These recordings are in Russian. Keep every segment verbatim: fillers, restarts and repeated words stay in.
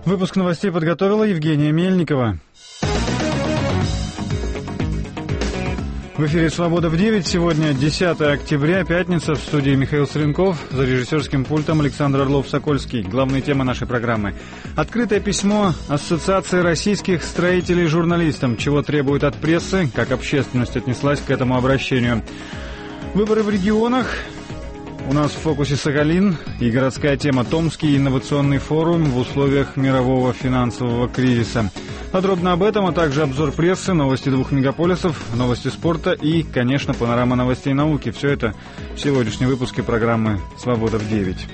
Выпуск новостей подготовила Евгения Мельникова. В эфире «Свобода в девять». Сегодня десятое октября, пятница. В студии Михаил Сренков. За режиссерским пультом Александр Орлов-Сокольский. Главные темы нашей программы. Открытое письмо Ассоциации российских строителей журналистам. Чего требует от прессы, как общественность отнеслась к этому обращению. Выборы в регионах. У нас в фокусе Сахалин и городская тема «Томский инновационный форум в условиях мирового финансового кризиса». Подробно об этом, а также обзор прессы, новости двух мегаполисов, новости спорта и, конечно, панорама новостей науки. Все это в сегодняшнем выпуске программы «Свобода в девять».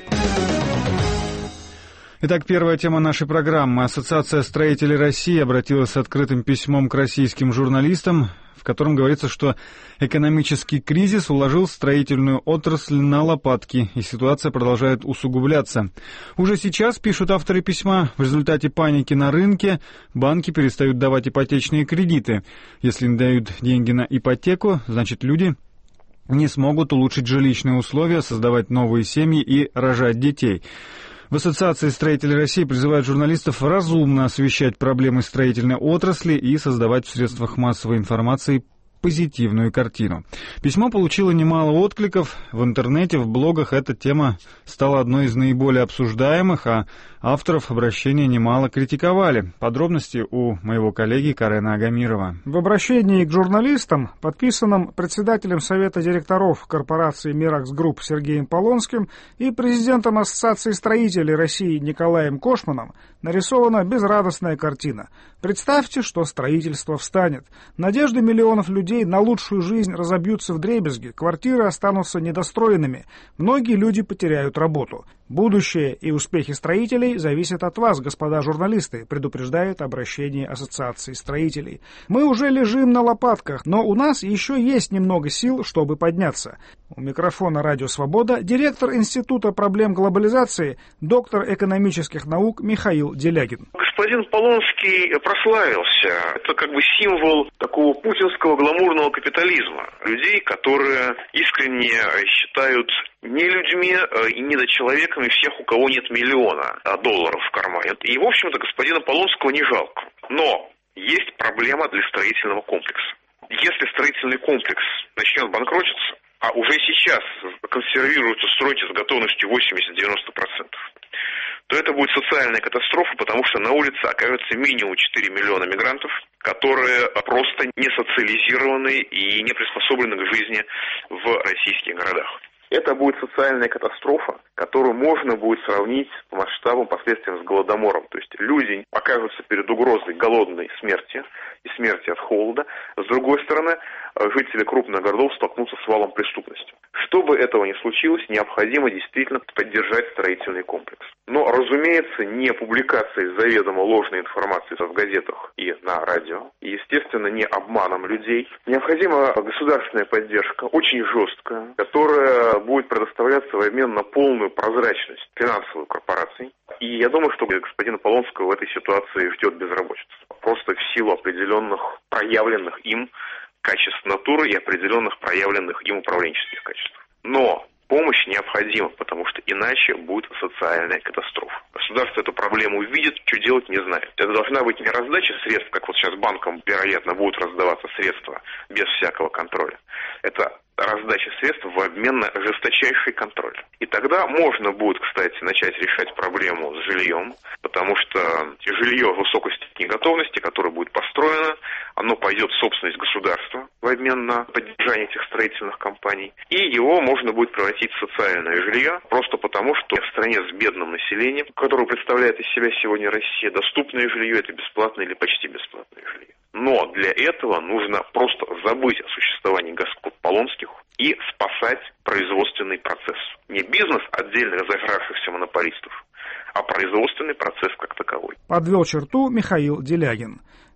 Итак, первая тема нашей программы. Ассоциация строителей России обратилась с открытым письмом к российским журналистам, в котором говорится, что экономический кризис уложил строительную отрасль на лопатки, и ситуация продолжает усугубляться. Уже сейчас, пишут авторы письма, в результате паники на рынке банки перестают давать ипотечные кредиты. Если не дают деньги на ипотеку, значит, люди не смогут улучшить жилищные условия, создавать новые семьи и рожать детей. В Ассоциации строителей России призывают журналистов разумно освещать проблемы строительной отрасли и создавать в средствах массовой информации позитивную картину. Письмо получило немало откликов. В интернете, в блогах эта тема стала одной из наиболее обсуждаемых, а авторов обращения немало критиковали. Подробности у моего коллеги Карена Агамирова. В обращении к журналистам, подписанном председателем Совета директоров корпорации «Миракс Групп» Сергеем Полонским и президентом Ассоциации строителей России Николаем Кошманом, нарисована безрадостная картина. Представьте, что строительство встанет. Надежды миллионов людей на лучшую жизнь разобьются вдребезги, квартиры останутся недостроенными, многие люди потеряют работу. Будущее и успехи строителей зависят от вас, господа журналисты, предупреждает обращение Ассоциации строителей. Мы уже лежим на лопатках, но у нас еще есть немного сил, чтобы подняться. У микрофона «Радио Свобода» директор Института проблем глобализации, доктор экономических наук Михаил Делягин. Господин Полонский прославился. Это как бы символ такого путинского гламурного капитализма. Людей, которые искренне считают не людьми и недочеловеками всех, у кого нет миллиона долларов в кармане. И, в общем-то, господина Полонского не жалко. Но есть проблема для строительного комплекса. Если строительный комплекс начнет банкротиться, а уже сейчас консервируются стройки с готовностью восемьдесят-девяносто процентов, то это будет социальная катастрофа, потому что на улице окажется минимум четыре миллиона мигрантов, которые просто не социализированы и не приспособлены к жизни в российских городах. Это будет социальная катастрофа, которую можно будет сравнить по масштабам, последствиям с Голодомором. То есть люди окажутся перед угрозой голодной смерти и смерти от холода. С другой стороны, жители крупных городов столкнутся с валом преступности. Чтобы этого не случилось, необходимо действительно поддержать строительный комплекс. Но, разумеется, не публикацией заведомо ложной информации в газетах и на радио, и, естественно, не обманом людей. Необходима государственная поддержка, очень жесткая, которая будет предоставляться в обмен на полную прозрачность финансовых корпораций. И я думаю, что господина Полонского в этой ситуации ждет безработица. Просто в силу определенных проявленных им качеств натуры и определенных проявленных им управленческих качеств. Но помощь необходима, потому что иначе будет социальная катастрофа. Государство эту проблему увидит, что делать не знает. Это должна быть не раздача средств, как вот сейчас банкам, вероятно, будут раздаваться средства без всякого контроля. Это раздача средств в обмен на жесточайший контроль. И тогда можно будет, кстати, начать решать проблему с жильем, потому что жилье высокой степени готовности, которое будет построено, оно пойдет в собственность государства в обмен на поддержание этих строительных компаний. И его можно будет превратить в социальное жилье, просто потому, что в стране с бедным населением, которое представляет из себя сегодня Россия, доступное жилье – это бесплатное или почти бесплатное жилье. Но для этого нужно просто забыть о существовании господ Полонских и спасать производственный процесс. Не бизнес отдельных зажравшихся монополистов, а производственный процесс как таковой. Подвел черту Михаил Делягин.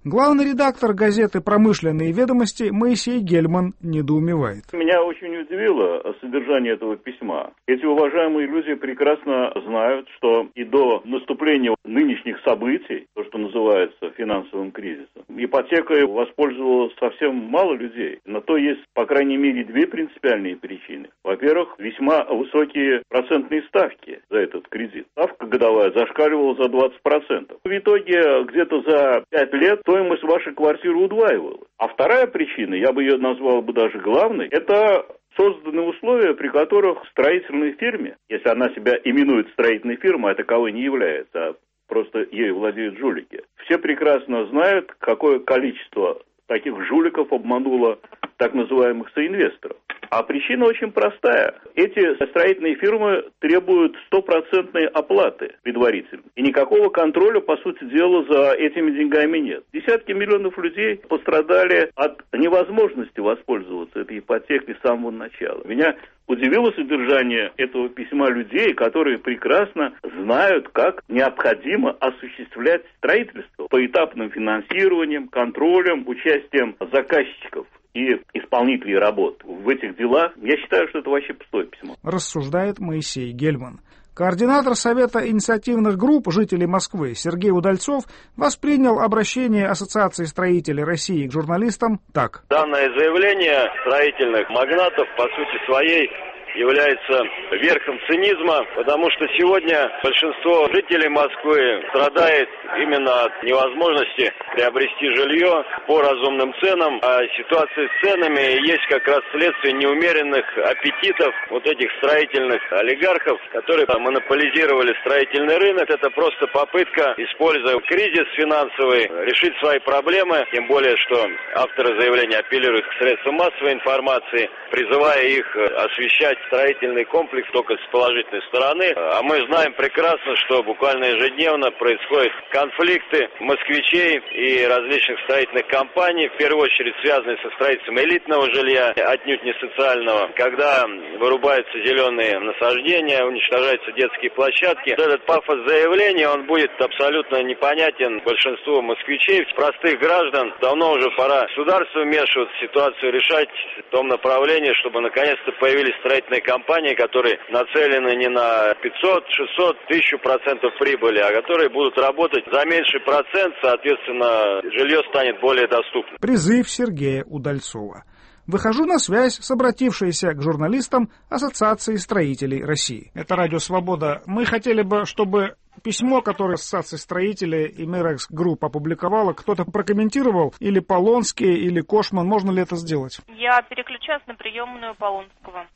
Главный редактор газеты «Промышленные ведомости» Моисей Гельман недоумевает. Меня очень удивило содержание этого письма. Эти уважаемые люди прекрасно знают, что и до наступления нынешних событий, то, что называется финансовым кризисом, ипотекой воспользовалось совсем мало людей. На то есть, по крайней мере, две принципиальные причины. Во-первых, весьма высокие процентные ставки за этот кредит. Ставка годовая зашкаливала за двадцать процентов. В итоге где-то за пять лет стоимость вашей квартиры удваивалась. А вторая причина, я бы ее назвал бы даже главной, это созданы условия, при которых строительной фирме, если она себя именует строительной фирмой, а таковой не является, а просто ею владеют жулики, все прекрасно знают, какое количество таких жуликов обмануло так называемых соинвесторов. А причина очень простая. Эти строительные фирмы требуют стопроцентной оплаты предварительно. И никакого контроля, по сути дела, за этими деньгами нет. Десятки миллионов людей пострадали от невозможности воспользоваться этой ипотекой с самого начала. Меня удивило содержание этого письма людей, которые прекрасно знают, как необходимо осуществлять строительство поэтапным финансированием, контролем, участием заказчиков и исполнителей работ в этих делах. Я считаю, что это вообще пустое письмо. Рассуждает Моисей Гельман. Координатор Совета инициативных групп жителей Москвы Сергей Удальцов воспринял обращение Ассоциации строителей России к журналистам так. Данное заявление строительных магнатов по сути своей является верхом цинизма, потому что сегодня большинство жителей Москвы страдает именно от невозможности приобрести жилье по разумным ценам, а ситуация с ценами есть как раз следствие неумеренных аппетитов вот этих строительных олигархов, которые монополизировали строительный рынок. Это просто попытка, используя кризис финансовый, решить свои проблемы, тем более, что авторы заявления апеллируют к средствам массовой информации, призывая их освещать строительный комплекс только с положительной стороны. А мы знаем прекрасно, что буквально ежедневно происходят конфликты москвичей и различных строительных компаний, в первую очередь связанные со строительством элитного жилья, отнюдь не социального, когда вырубаются зеленые насаждения, уничтожаются детские площадки. Этот пафос заявления, он будет абсолютно непонятен большинству москвичей, простых граждан. Давно уже пора государству вмешиваться, ситуацию решать в том направлении, чтобы наконец-то появились строительные компании, которые нацелены не на пятьсот, шестьсот, тысячу процентов прибыли, а которые будут работать за меньший процент, соответственно, жилье станет более доступным. Призыв Сергея Удальцова. Выхожу на связь с обратившейся к журналистам Ассоциации строителей России. Это Радио Свобода. Мы хотели бы, чтобы письмо, которое Ассоциация строителей и Миракс Групп опубликовала, кто-то прокомментировал, или Полонский, или Кошман. Можно ли это сделать? Я переключаюсь на приемную Полонского.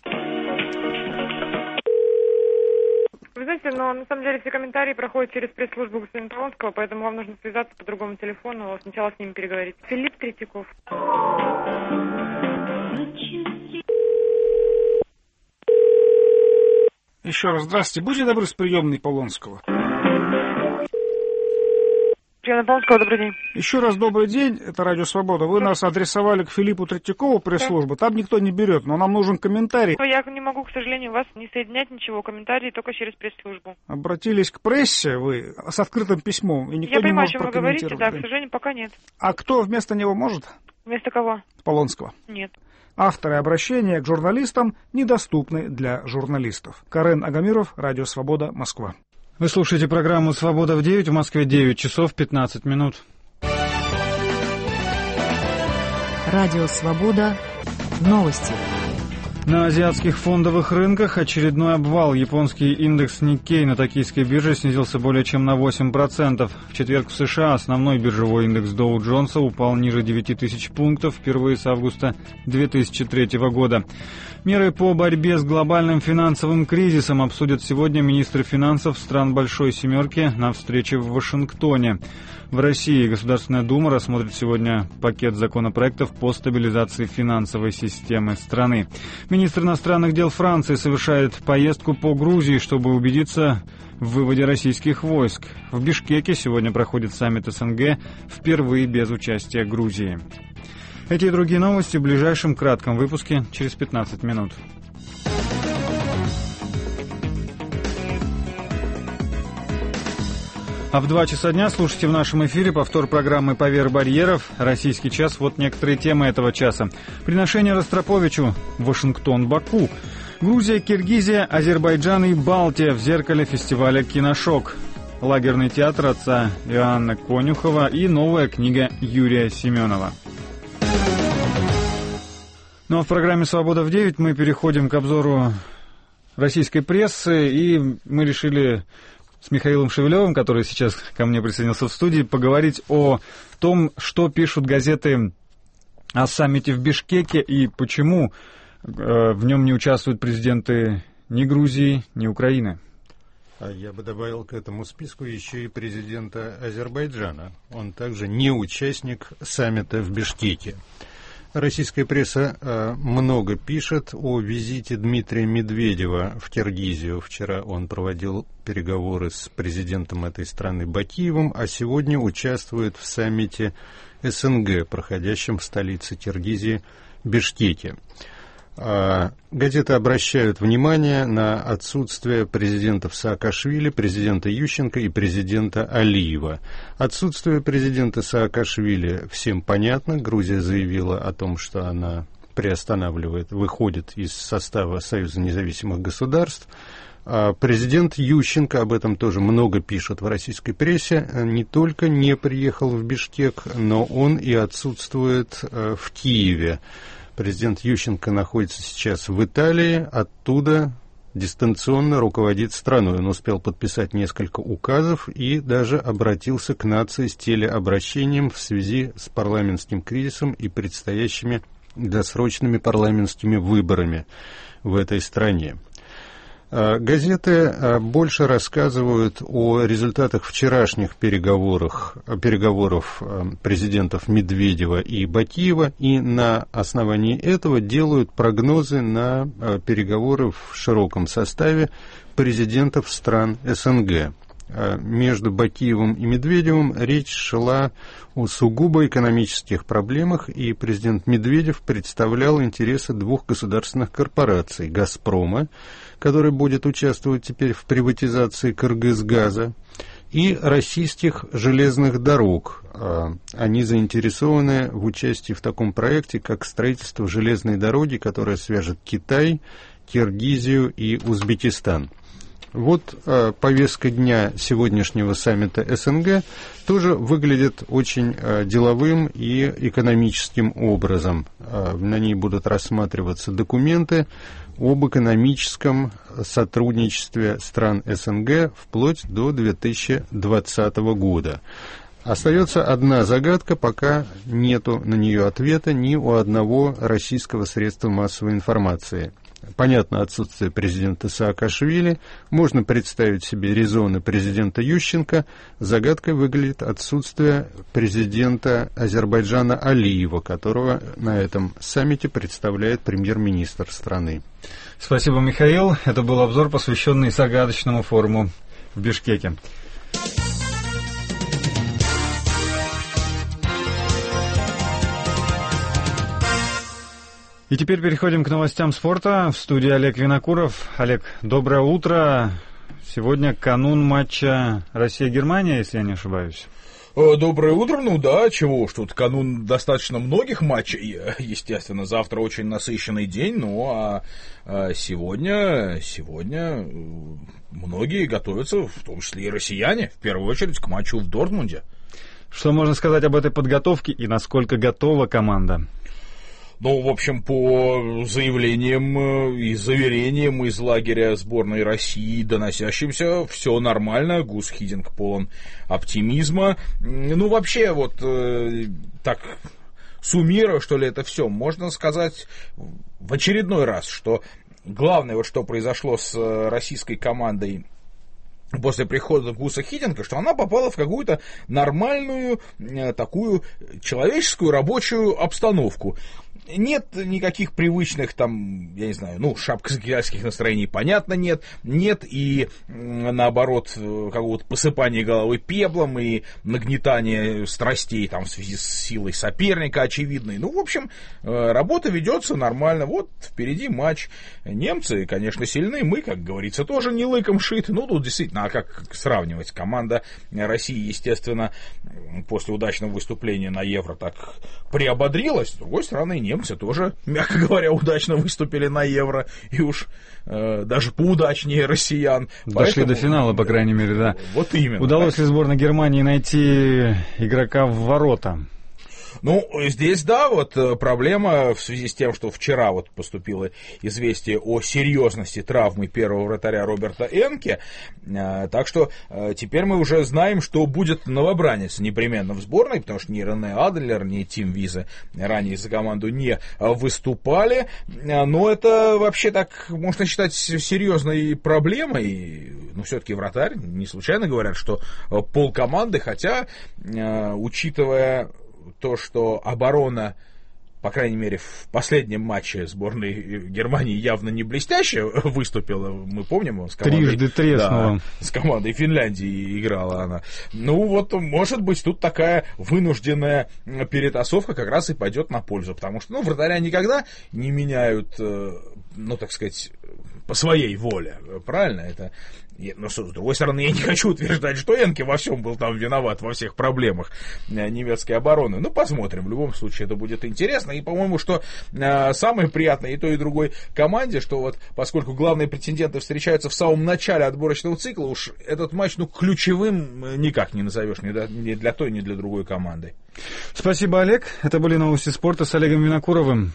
Вы знаете, но на самом деле все комментарии проходят через пресс-службу господина Полонского, поэтому вам нужно связаться по другому телефону, сначала с ними переговорить. Филипп Третьяков. Еще раз здравствуйте. Будьте добры, с приемной Полонского. Приемная Полонского, добрый день. Еще раз добрый день. Это Радио Свобода. Вы нас адресовали к Филиппу Третьякову, пресс-службу. Там никто не берет, но нам нужен комментарий. Я не могу, к сожалению, вас не соединять ничего. Комментарии только через пресс-службу. Обратились к прессе вы с открытым письмом, и никто Я не понимаю, может о чем вы говорите, прокомментировать. да, к сожалению, пока нет. А кто вместо него может? Вместо кого? Полонского. Нет. Авторы обращения к журналистам недоступны для журналистов. Карен Агамиров, Радио Свобода, Москва. Вы слушаете программу «Свобода в девять», в Москве девять часов пятнадцать минут. Радио Свобода. Новости. На азиатских фондовых рынках очередной обвал. Японский индекс Никкей на токийской бирже снизился более чем на восемь процентов. В четверг в США основной биржевой индекс Доу Джонса упал ниже девяти тысяч пунктов впервые с августа две тысячи третьего года. Меры по борьбе с глобальным финансовым кризисом обсудят сегодня министры финансов стран Большой Семерки на встрече в Вашингтоне. В России Государственная Дума рассмотрит сегодня пакет законопроектов по стабилизации финансовой системы страны. Министр иностранных дел Франции совершает поездку по Грузии, чтобы убедиться в выводе российских войск. В Бишкеке сегодня проходит саммит СНГ, впервые без участия Грузии. Эти и другие новости в ближайшем кратком выпуске через пятнадцать минут. А в два часа дня слушайте в нашем эфире повтор программы «Поверх барьеров. Российский час». Вот некоторые темы этого часа. Приношение Ростроповичу. Вашингтон, Баку. Грузия, Киргизия, Азербайджан и Балтия в зеркале фестиваля «Киношок». Лагерный театр отца Иоанна Конюхова и новая книга Юрия Семенова. Ну а в программе «Свобода в девять» мы переходим к обзору российской прессы, и мы решили с Михаилом Шевелевым, который сейчас ко мне присоединился в студии, поговорить о том, что пишут газеты о саммите в Бишкеке и почему э, в нем не участвуют президенты ни Грузии, ни Украины. А я бы добавил к этому списку еще и президента Азербайджана. Он также не участник саммита в Бишкеке. Российская пресса э, много пишет о визите Дмитрия Медведева в Киргизию. Вчера он проводил переговоры с президентом этой страны Бакиевым, а сегодня участвует в саммите СНГ, проходящем в столице Киргизии Бишкеке. Газеты обращают внимание на отсутствие президентов Саакашвили, президента Ющенко и президента Алиева. Отсутствие президента Саакашвили всем понятно. Грузия заявила о том, что она приостанавливает, выходит из состава Союза независимых государств. Президент Ющенко, об этом тоже много пишут в российской прессе, не только не приехал в Бишкек, но он и отсутствует в Киеве. Президент Ющенко находится сейчас в Италии, оттуда дистанционно руководит страной. Он успел подписать несколько указов и даже обратился к нации с телеобращением в связи с парламентским кризисом и предстоящими досрочными парламентскими выборами в этой стране. Газеты больше рассказывают о результатах вчерашних переговоров, переговоров президентов Медведева и Бакиева, и на основании этого делают прогнозы на переговоры в широком составе президентов стран СНГ. Между Бакиевым и Медведевым речь шла о сугубо экономических проблемах, и президент Медведев представлял интересы двух государственных корпораций – «Газпрома», который будет участвовать теперь в приватизации «Кыргызгаза», и российских железных дорог. Они заинтересованы в участии в таком проекте, как строительство железной дороги, которая свяжет Китай, Киргизию и Узбекистан. Вот э, повестка дня сегодняшнего саммита СНГ тоже выглядит очень э, деловым и экономическим образом. Э, на ней будут рассматриваться документы об экономическом сотрудничестве стран СНГ вплоть до две тысячи двадцатого года. Остается одна загадка, пока нету на нее ответа ни у одного российского средства массовой информации. Понятно отсутствие президента Саакашвили, можно представить себе резоны президента Ющенко. Загадкой выглядит отсутствие президента Азербайджана Алиева, которого на этом саммите представляет премьер-министр страны. Спасибо, Михаил. Это был обзор, посвященный загадочному форуму в Бишкеке. И теперь переходим к новостям спорта. В студии Олег Винокуров. Олег, доброе утро. Сегодня канун матча Россия-Германия, если я не ошибаюсь. Доброе утро, ну да, чего уж тут, канун достаточно многих матчей, естественно, завтра очень насыщенный день, ну а сегодня, сегодня многие готовятся, в том числе и россияне, в первую очередь к матчу в Дортмунде. Что можно сказать об этой подготовке и насколько готова команда? Ну, в общем, по заявлениям и заверениям из лагеря сборной России, доносящимся, все нормально, Гус Хидинг полон оптимизма. Ну, вообще, вот э, так, суммируя, что ли, это все, можно сказать в очередной раз, что главное, вот что произошло с российской командой после прихода Гуса Хидинга, что она попала в какую-то нормальную, э, такую человеческую рабочую обстановку. Нет никаких привычных там, я не знаю, ну, шапкоскидальских настроений, понятно, нет. Нет и, наоборот, какого-то посыпания головы пеплом и нагнетания страстей там в связи с силой соперника очевидной. Ну, в общем, работа ведется нормально. Вот впереди матч. Немцы, конечно, сильны. Мы, как говорится, тоже не лыком шиты. Ну, тут действительно, а как сравнивать? Команда России, естественно, после удачного выступления на Евро так приободрилась. С другой стороны, немцы тоже, мягко говоря, удачно выступили на Евро. И уж э, даже поудачнее россиян. Дошли Поэтому, до финала, по крайней мере, да. Вот именно. Удалось так. ли сборной Германии найти игрока в ворота? Ну, здесь, да, вот проблема в связи с тем, что вчера вот поступило известие о серьезности травмы первого вратаря Роберта Энке, так что теперь мы уже знаем, что будет новобранец непременно в сборной, потому что ни Рене Адлер, ни Тим Визе ранее за команду не выступали, но это вообще так можно считать серьезной проблемой, но все-таки вратарь, не случайно говорят, что полкоманды, хотя, учитывая то, что оборона, по крайней мере, в последнем матче сборной Германии явно не блестяще выступила. Мы помним, с командой, трижды треснула. Да, с командой Финляндии играла она. Ну вот, может быть, тут такая вынужденная перетасовка как раз и пойдет на пользу, потому что, ну, вратаря никогда не меняют, ну, так сказать, по своей воле. Правильно это? Но, с другой стороны, я не хочу утверждать, что Энке во всем был там виноват, во всех проблемах немецкой обороны. Ну, посмотрим. В любом случае, это будет интересно. И, по-моему, что э, самое приятное и той, и другой команде, что вот, поскольку главные претенденты встречаются в самом начале отборочного цикла, уж этот матч, ну, ключевым никак не назовешь ни для, ни для той, ни для другой команды. Спасибо, Олег. Это были новости спорта с Олегом Винокуровым.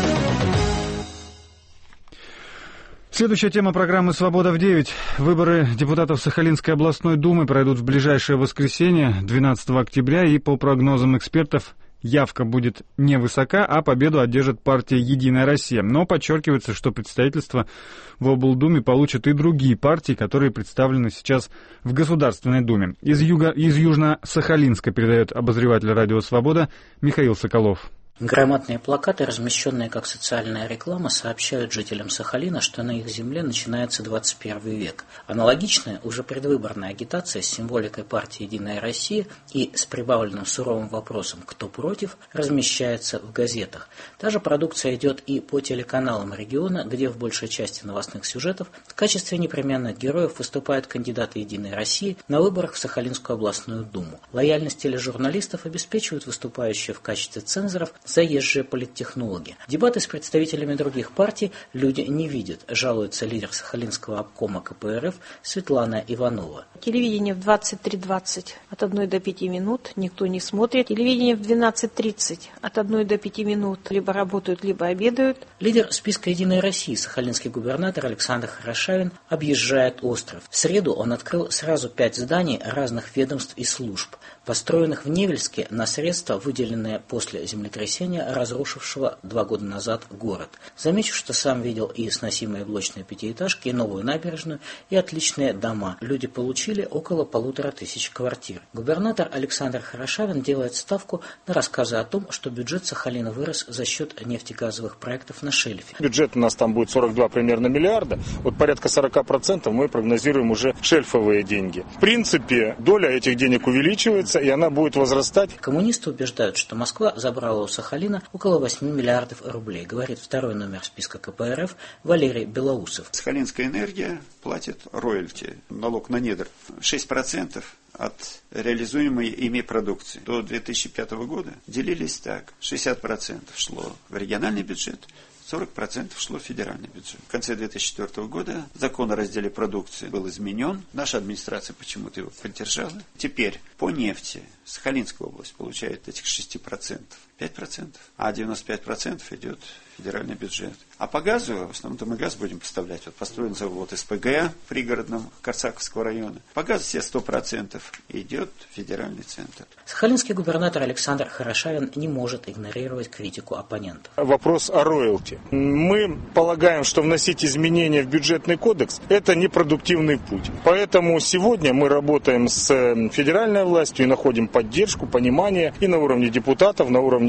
Следующая тема программы «Свобода в девять». Выборы депутатов Сахалинской областной думы пройдут в ближайшее воскресенье, двенадцатого октября, и по прогнозам экспертов явка будет невысока, а победу одержит партия «Единая Россия». Но подчеркивается, что представительство в облдуме получат и другие партии, которые представлены сейчас в Государственной думе. Из, юга, из Южно-Сахалинска передает обозреватель «Радио Свобода» Михаил Соколов. Громадные плакаты, размещенные как социальная реклама, сообщают жителям Сахалина, что на их земле начинается двадцать первый век. Аналогичная, уже предвыборная агитация с символикой партии «Единая Россия» и с прибавленным суровым вопросом «Кто против?» размещается в газетах. Та же продукция идет и по телеканалам региона, где в большей части новостных сюжетов в качестве непременных героев выступают кандидаты «Единой России» на выборах в Сахалинскую областную думу. Лояльность тележурналистов обеспечивают выступающие в качестве цензоров заезжие политтехнологи. Дебаты с представителями других партий люди не видят, жалуется лидер Сахалинского обкома ка пэ эр эф Светлана Иванова. Телевидение в двадцать три двадцать от одной до пяти минут никто не смотрит. Телевидение в двенадцать тридцать от одной до пяти минут либо работают, либо обедают. Лидер списка «Единой России» сахалинский губернатор Александр Хорошавин объезжает остров. В среду он открыл сразу пять зданий разных ведомств и служб, построенных в Невельске на средства, выделенные после землетрясения, разрушившего два года назад город. Замечу, что сам видел и сносимые блочные пятиэтажки, и новую набережную, и отличные дома. Люди получили около полутора тысяч квартир. Губернатор Александр Хорошавин делает ставку на рассказы о том, что бюджет Сахалина вырос за счет нефтегазовых проектов на шельфе. Бюджет у нас там будет сорок два примерно миллиарда. Вот порядка сорок процентов мы прогнозируем уже шельфовые деньги. В принципе, доля этих денег увеличивается, и она будет возрастать. Коммунисты убеждают, что Москва забрала у Сахалина около восьми миллиардов рублей, говорит второй номер списка ка пэ эр эф Валерий Белоусов. Сахалинская энергия платит роялти, налог на недр, шесть процентов от реализуемой ими продукции. До две тысячи пятого года делились так: шестьдесят процентов шло в региональный бюджет, сорок процентов шло в федеральный бюджет. В конце две тысячи четвёртого года закон о разделе продукции был изменен. Наша администрация почему-то его поддержала. Теперь по нефти Сахалинская область получает этих шесть процентов пять процентов, а девяносто пять процентов идет в федеральный бюджет. А по газу, в основном-то мы газ будем поставлять. Вот построен завод эс пэ гэ в пригородном Корсаковского района. По газу все сто процентов идет в федеральный центр. Сахалинский губернатор Александр Хорошавин не может игнорировать критику оппонентов. Вопрос о роялти. Мы полагаем, что вносить изменения в бюджетный кодекс – это непродуктивный путь. Поэтому сегодня мы работаем с федеральной властью и находим поддержку, понимание и на уровне депутатов, на уровне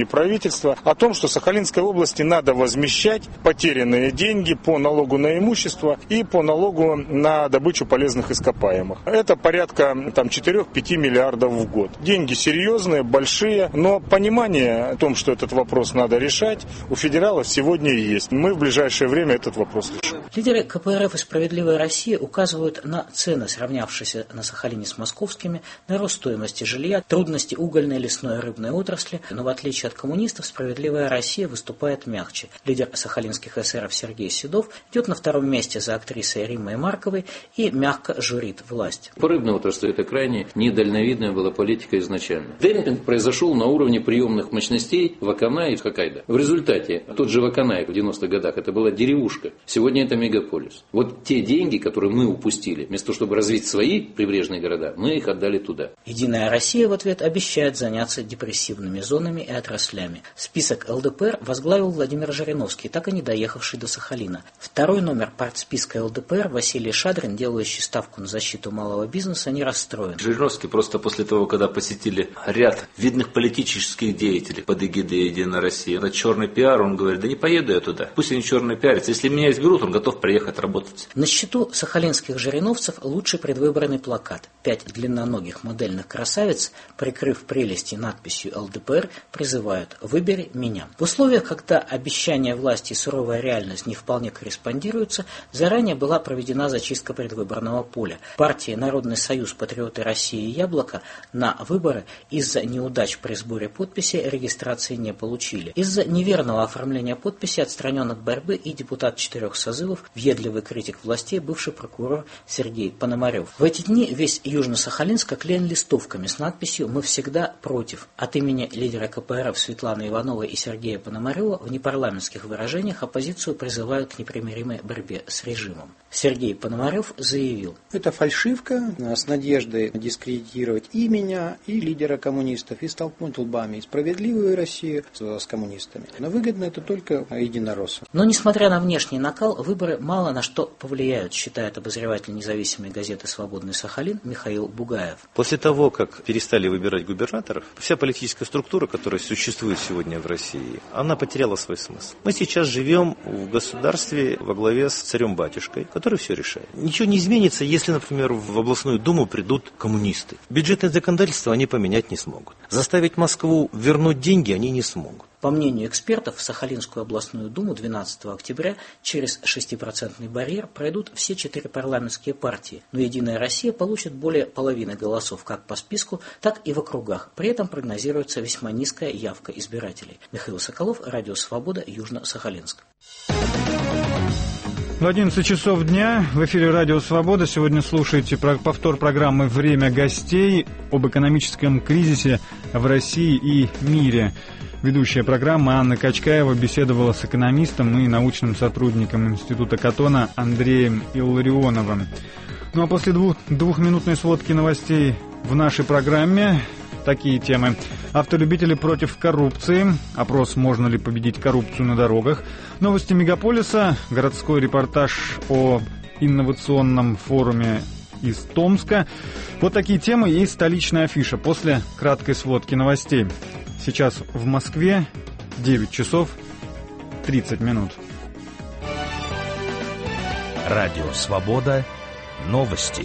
уровне правительства о том, что Сахалинской области надо возмещать потерянные деньги по налогу на имущество и по налогу на добычу полезных ископаемых. Это порядка там, четыре-пять миллиардов в год. Деньги серьезные, большие, но понимание о том, что этот вопрос надо решать, у федералов сегодня есть. Мы в ближайшее время этот вопрос решим. Лидеры ка пэ эр эф и «Справедливая Россия» указывают на цены, сравнявшиеся на Сахалине с московскими, на рост стоимости жилья, трудности угольной, лесной и рыбной отрасли, но в отличие от коммунистов «Справедливая Россия» выступает мягче. Лидер сахалинских эсеров Сергей Седов идет на втором месте за актрисой Риммой Марковой и мягко журит власть. По рыбной отрасли это крайне недальновидная была политика изначально. Демпинг произошел на уровне приемных мощностей Ваканай и Хоккайдо. В результате тот же Ваканай в девяностых годах это была деревушка, сегодня это мегаполис. Вот те деньги, которые мы упустили, вместо того, чтобы развить свои прибрежные города, мы их отдали туда. Единая Россия в ответ обещает заняться депрессивными зонами и отраслями. Список эл дэ пэ эр возглавил Владимир Жириновский, так и не доехавший до Сахалина. Второй номер партсписка эл дэ пэ эр Василий Шадрин, делающий ставку на защиту малого бизнеса, не расстроен. Жириновский просто после того, когда посетили ряд видных политических деятелей под эгидой Единой России, это черный пиар, он говорит, да не поеду я туда, пусть они черные пиарятся, если меня изберут, он готов приехать работать. На счету сахалинских жириновцев лучший предвыборный плакат. Пять длинноногих модельных красавиц, прикрыв прелести надписью эл дэ пэ эр, призывают «Выбери меня». В условиях, когда обещания власти и суровая реальность не вполне корреспондируются, заранее была проведена зачистка предвыборного поля. Партии «Народный союз», «Патриоты России» и «Яблоко» на выборы из-за неудач при сборе подписей регистрации не получили. Из-за неверного оформления подписи отстранен от борьбы и депутат четырех созывов, въедливый критик властей, бывший прокурор Сергей Пономарев. В эти дни весь Южно-Сахалинск оклеен листовками с надписью «Мы всегда против». От имени лидера ка пэ эр эф Светланы Ивановой и Сергея Пономарева в непарламентских выражениях оппозицию призывают к непримиримой борьбе с режимом. Сергей Пономарев заявил: «Это фальшивка с надеждой дискредитировать и меня, и лидера коммунистов, и столкнуть лбами и «Справедливую Россию» с коммунистами. Но выгодно это только единороссам». Но, несмотря на внешний накал, выборы мало на что повлияют, считает обозреватель независимой газеты «Свободный Сахалин» Михаил Бугаев. После того, как перестали выбирать губернаторов, вся политическая структура, которая существует сегодня в России, она потеряла свой смысл. Мы сейчас живем в государстве во главе с царем-батюшкой, который все решает. Ничего не изменится, если, например, в областную думу придут коммунисты. Бюджетное законодательство они поменять не смогут. Заставить Москву вернуть деньги они не смогут. По мнению экспертов, в Сахалинскую областную думу двенадцатого октября через шестипроцентный барьер пройдут все четыре парламентские партии, но «Единая Россия» получит более половины голосов как по списку, так и в округах. При этом прогнозируется весьма низкая явка избирателей. Михаил Соколов, Радио Свобода, Южно-Сахалинск. В одиннадцать часов дня в эфире Радио Свобода. Сегодня слушаете повтор программы «Время гостей» об экономическом кризисе в России и мире. Ведущая программы Анна Качкаева беседовала с экономистом и научным сотрудником Института Катона Андреем Илларионовым. Ну а после двух, двухминутной сводки новостей в нашей программе такие темы. Автолюбители против коррупции. Опрос «Можно ли победить коррупцию на дорогах?». Новости мегаполиса. Городской репортаж о инновационном форуме из Томска. Вот такие темы и столичная афиша после краткой сводки новостей. Сейчас в Москве девять часов тридцать минут. Радио Свобода. Новости.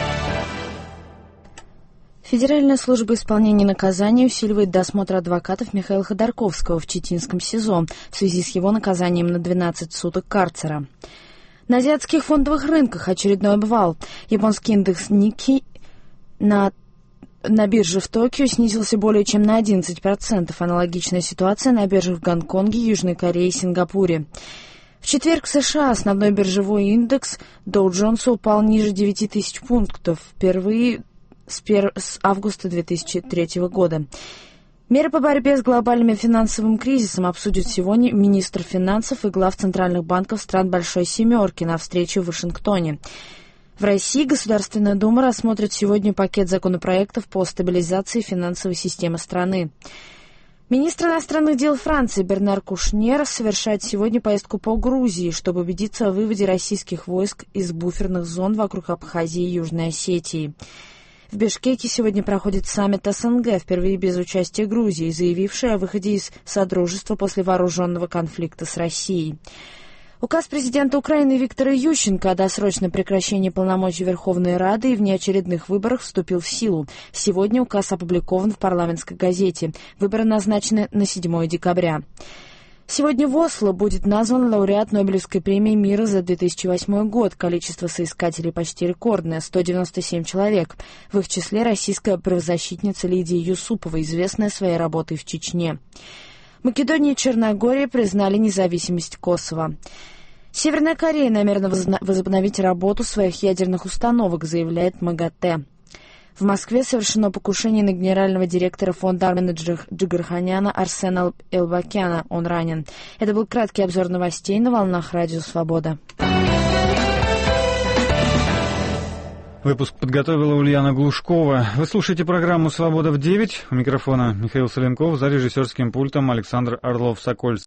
Федеральная служба исполнения наказаний усиливает досмотр адвокатов Михаила Ходорковского в Читинском СИЗО в связи с его наказанием на двенадцать суток карцера. На азиатских фондовых рынках очередной обвал. Японский индекс Никки на, на бирже в Токио снизился более чем на одиннадцать процентов. Аналогичная ситуация на биржах в Гонконге, Южной Корее и Сингапуре. В четверг в США основной биржевой индекс Dow Jones упал ниже девяти тысяч пунктов впервые с, пер... с августа две тысячи третьего года. Меры по борьбе с глобальным финансовым кризисом обсудят сегодня министр финансов и глав центральных банков стран Большой Семерки на встрече в Вашингтоне. В России Государственная Дума рассмотрит сегодня пакет законопроектов по стабилизации финансовой системы страны. Министр иностранных дел Франции Бернар Кушнер совершает сегодня поездку по Грузии, чтобы убедиться о выводе российских войск из буферных зон вокруг Абхазии и Южной Осетии. В Бишкеке сегодня проходит саммит СНГ, впервые без участия Грузии, заявившая о выходе из Содружества после вооруженного конфликта с Россией. Указ президента Украины Виктора Ющенко о досрочном прекращении полномочий Верховной Рады и внеочередных выборах вступил в силу. Сегодня указ опубликован в парламентской газете. Выборы назначены на седьмое декабря. Сегодня в Осло будет назван лауреат Нобелевской премии мира за две тысячи восьмой год. Количество соискателей почти рекордное – сто девяносто семь человек. В их числе российская правозащитница Лидия Юсупова, известная своей работой в Чечне. Македония и Черногория признали независимость Косово. Северная Корея намерена возобновить работу своих ядерных установок, заявляет МАГАТЭ. В Москве совершено покушение на генерального директора фонда Армена Джигарханяна Арсена Элбакяна. Он ранен. Это был краткий обзор новостей на волнах Радио Свобода. Выпуск подготовила Ульяна Глушкова. Вы слушаете программу «Свобода в девять». У микрофона Михаил Соленков, за режиссерским пультом Александр Орлов-Сокольский.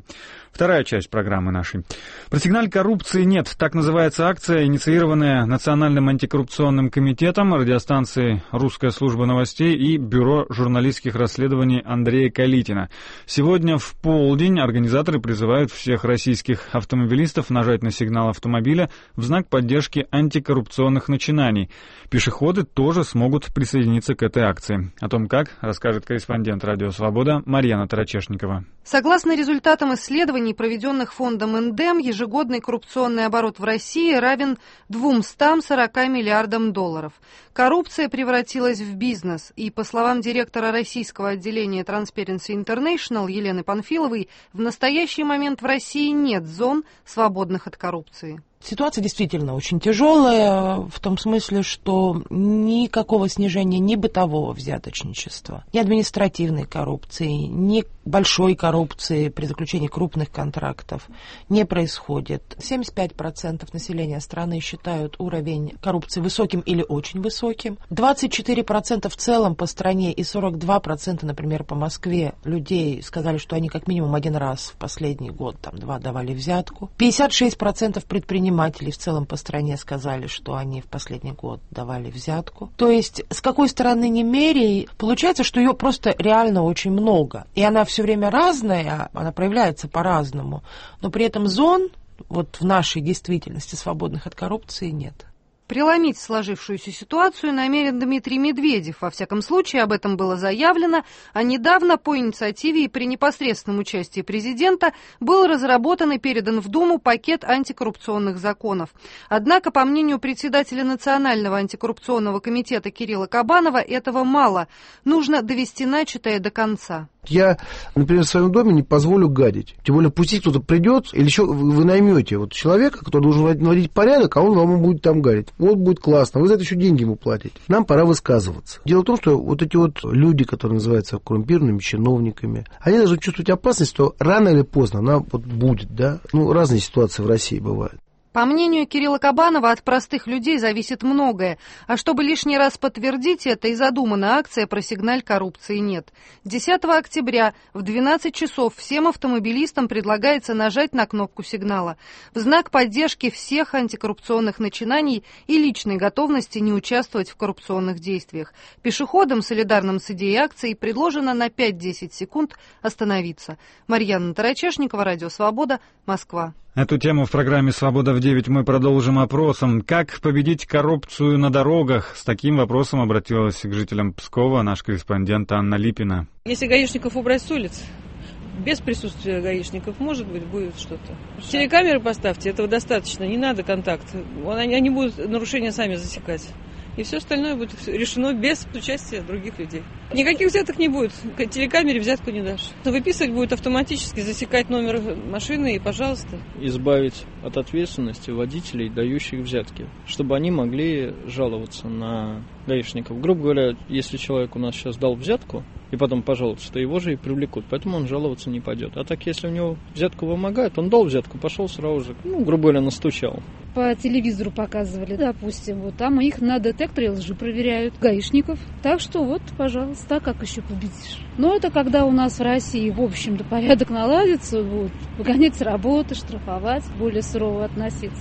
Вторая часть программы нашей. Про сигналь коррупции нет. Так называется акция, инициированная Национальным антикоррупционным комитетом, радиостанцией «Русская служба новостей» и Бюро журналистских расследований Андрея Калитина. Сегодня в полдень организаторы призывают всех российских автомобилистов нажать на сигнал автомобиля в знак поддержки антикоррупционных начинаний. Пешеходы тоже смогут присоединиться к этой акции. О том как, расскажет корреспондент «Радио Свобода» Марьяна Тарачешникова. Согласно результатам исследований, проведенных фондом Индем, ежегодный коррупционный оборот в России равен двумстам сорока миллиардам долларов. Коррупция превратилась в бизнес, и, по словам директора российского отделения Transparency International Елены Панфиловой, в настоящий момент в России нет зон, свободных от коррупции. Ситуация действительно очень тяжелая, в том смысле, что никакого снижения ни бытового взяточничества, ни административной коррупции, ни большой коррупции при заключении крупных контрактов не происходит. семьдесят пять процентов населения страны считают уровень коррупции высоким или очень высоким. двадцать четыре процента в целом по стране и сорок два процента, например, по Москве людей сказали, что они как минимум один раз в последний год, там, два, давали взятку. пятьдесят шесть процентов предпринимателей Предприниматели в целом по стране сказали, что они в последний год давали взятку. То есть, с какой стороны ни меряй, получается, что ее просто реально очень много. И она все время разная, она проявляется по-разному. Но при этом зон вот в нашей действительности свободных от коррупции нет. Преломить сложившуюся ситуацию намерен Дмитрий Медведев. Во всяком случае, об этом было заявлено, а недавно по инициативе и при непосредственном участии президента был разработан и передан в Думу пакет антикоррупционных законов. Однако, по мнению председателя Национального антикоррупционного комитета Кирилла Кабанова, этого мало. Нужно довести начатое до конца. Я, например, в своем доме не позволю гадить. Тем более, пустить кто-то придет, или еще вы наймете вот человека, который должен наводить порядок, а он вам будет там гадить. Вот будет классно, вы за это еще деньги ему платите. Нам пора высказываться. Дело в том, что вот эти вот люди, которые называются коррумпированными чиновниками, они должны чувствовать опасность, что рано или поздно она вот будет, да. Ну, разные ситуации в России бывают. По мнению Кирилла Кабанова, от простых людей зависит многое. А чтобы лишний раз подтвердить это, и задумана акция про сигналь коррупции нет. десятого октября в двенадцать часов всем автомобилистам предлагается нажать на кнопку сигнала в знак поддержки всех антикоррупционных начинаний и личной готовности не участвовать в коррупционных действиях. Пешеходам, солидарным с идеей акции, предложено на пять-десять секунд остановиться. Марьяна Тарачешникова, Радио Свобода, Москва. Эту тему в программе «Свобода в девять» мы продолжим опросом. Как победить коррупцию на дорогах? С таким вопросом обратилась к жителям Пскова наш корреспондент Анна Липина. Если гаишников убрать с улиц, без присутствия гаишников, может быть, будет что-то. Телекамеры поставьте, этого достаточно, не надо контакт. Они, они будут нарушения сами засекать. И все остальное будет решено без участия других людей. Никаких взяток не будет. К телекамере взятку не дашь. Выписывать будет автоматически, засекать номер машины и, пожалуйста. Избавить от ответственности водителей, дающих взятки, чтобы они могли жаловаться на гаишников. Грубо говоря, если человек у нас сейчас дал взятку, и потом пожаловаться, то его же и привлекут, поэтому он жаловаться не пойдет. А так, если у него взятку вымогают, он дал взятку, пошел сразу же, ну, грубо говоря, настучал. По телевизору показывали, допустим, вот там их на детекторе лжи проверяют, гаишников. Так что вот, пожалуйста, как еще победишь? Но это когда у нас в России, в общем-то, порядок наладится, будут выгонять с работы, штрафовать, более сурово относиться.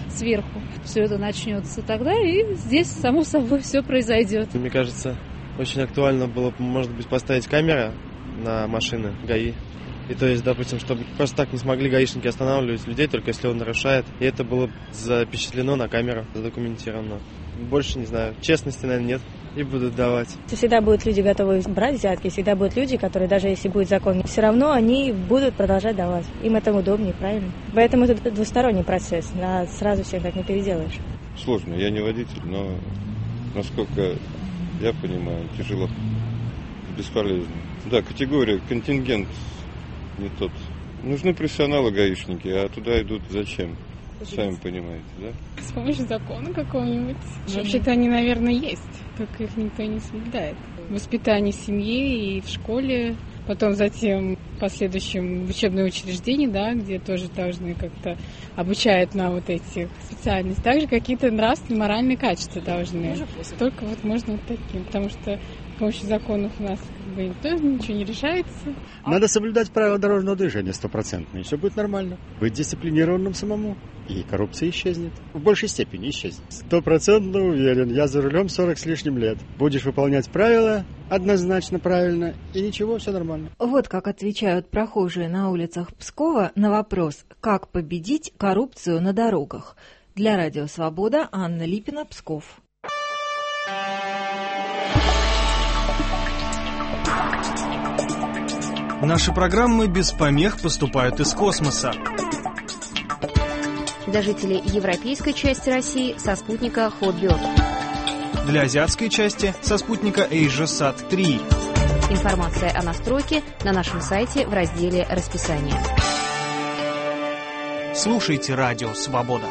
сверху все это начнется тогда, и здесь само собой все произойдет. Мне кажется, очень актуально было, может быть, поставить камеры на машины ГАИ. И то есть, допустим, чтобы просто так не смогли гаишники останавливать людей, только если он нарушает. И это было запечатлено на камеру, задокументировано. Больше, не знаю, честности, наверное, нет. И будут давать. Всегда будут люди готовы брать взятки, всегда будут люди, которые, даже если будет закон, все равно они будут продолжать давать. Им это удобнее, правильно? Поэтому это двусторонний процесс, а сразу всех так не переделаешь. Сложно, я не водитель, но насколько я понимаю, тяжело, бесполезно. Да, категория, контингент не тот. Нужны профессионалы гаишники, а туда идут зачем? Сами понимаете, да? С помощью закона какого-нибудь. Вообще-то они, наверное, есть, только их никто не соблюдает. В воспитании семьи и в школе, потом затем в последующем в учебном учреждении, да, где тоже должны как-то обучают на вот этих специальностях. Также какие-то нравственные, моральные качества должны. Только вот можно вот таким, потому что с помощью законов у нас как бы никто ничего не решается. Надо соблюдать правила дорожного движения стопроцентно, и все будет нормально. Быть дисциплинированным самому, и коррупция исчезнет. В большей степени исчезнет. Стопроцентно уверен, я за рулем сорок с лишним лет. Будешь выполнять правила однозначно правильно, и ничего, все нормально. Вот как отвечают прохожие на улицах Пскова на вопрос, как победить коррупцию на дорогах. Для Радио Свобода Анна Липина, Псков. Наши программы без помех поступают из космоса. Для жителей европейской части России со спутника Hotbird. Для азиатской части со спутника AsiaSat три. Информация о настройке на нашем сайте в разделе «Расписание». Слушайте Радио Свобода.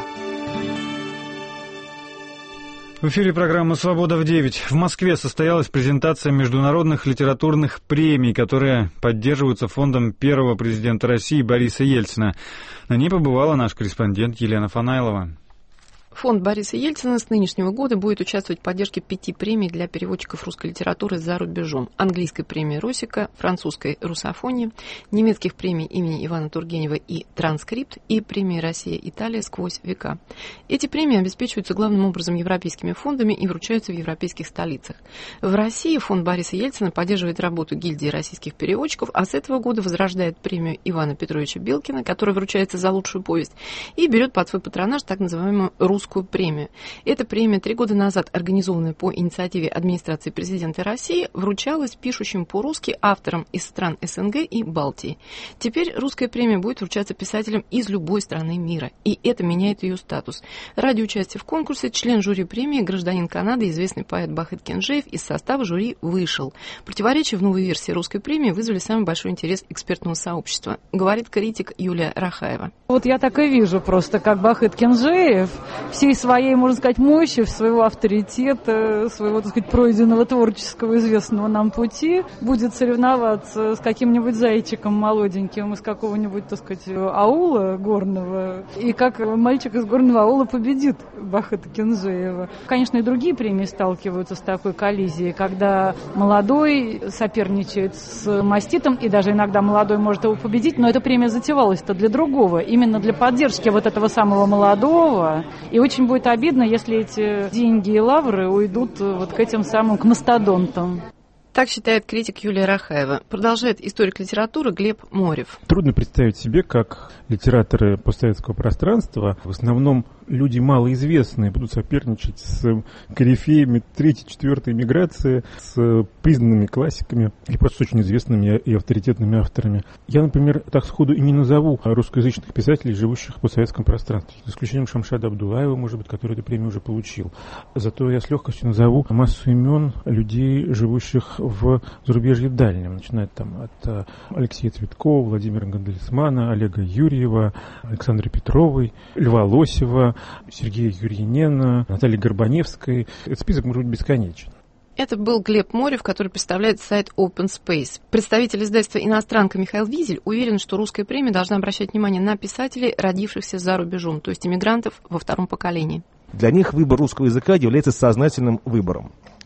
В эфире программа «Свобода в девять». В Москве состоялась презентация международных литературных премий, которые поддерживаются фондом первого президента России Бориса Ельцина. На ней побывала наш корреспондент Елена Фанайлова. Фонд Бориса Ельцина с нынешнего года будет участвовать в поддержке пяти премий для переводчиков русской литературы за рубежом. Английской премии Росика, французской Русофонии, немецких премий имени Ивана Тургенева и Транскрипт и премии Россия-Италия сквозь века. Эти премии обеспечиваются главным образом европейскими фондами и вручаются в европейских столицах. В России фонд Бориса Ельцина поддерживает работу гильдии российских переводчиков, а с этого года возрождает премию Ивана Петровича Белкина, которая вручается за лучшую повесть, и берет под свой патронаж так называемую русскую Русскую премию. Эта премия три года назад, организованная по инициативе администрации президента России, вручалась пишущим по-русски авторам из стран СНГ и Балтии. Теперь русская премия будет вручаться писателям из любой страны мира, и это меняет ее статус. Ради участия в конкурсе член жюри премии, гражданин Канады, известный поэт Бахыт Кенжеев, из состава жюри вышел. Противоречия в новой версии русской премии вызвали самый большой интерес экспертного сообщества, говорит критик Юлия Рахаева. Вот я так и вижу просто, как Бахыт Кенжеев всей своей, можно сказать, мощи, своего авторитета, своего, так сказать, пройденного творческого известного нам пути будет соревноваться с каким-нибудь зайчиком молоденьким из какого-нибудь, так сказать, аула горного. И как мальчик из горного аула победит Бахыта Кенжеева. Конечно, и другие премии сталкиваются с такой коллизией, когда молодой соперничает с маститом, и даже иногда молодой может его победить, но эта премия затевалась-то для другого, именно для поддержки вот этого самого молодого. И очень будет обидно, если эти деньги и лавры уйдут вот к этим самым, к мастодонтам. Так считает критик Юлия Рахаева. Продолжает историк литературы Глеб Морев. Трудно представить себе, как литераторы постсоветского пространства, в основном люди малоизвестные, будут соперничать с корифеями третьей, четвертой миграции, с признанными классиками или просто с очень известными и авторитетными авторами. Я, например, так сходу и не назову русскоязычных писателей, живущих в постсоветском пространстве, за исключением Шамшада Абдулаева, может быть, который эту премию уже получил. Зато я с легкостью назову массу имен людей, живущих в зарубежье дальнем, начиная там от Алексея Цветкова, Владимира Гандельсмана, Олега Юрьева, Александры Петровой, Льва Лосева, Сергея Юрьянена, Натальи Горбаневской. Этот список может быть бесконечен. Это был Глеб Морев, который представляет сайт Open Space. Представитель издательства «Иностранка» Михаил Визель уверен, что русская премия должна обращать внимание на писателей, родившихся за рубежом, то есть иммигрантов во втором поколении. Для них выбор русского языка является сознательным выбором.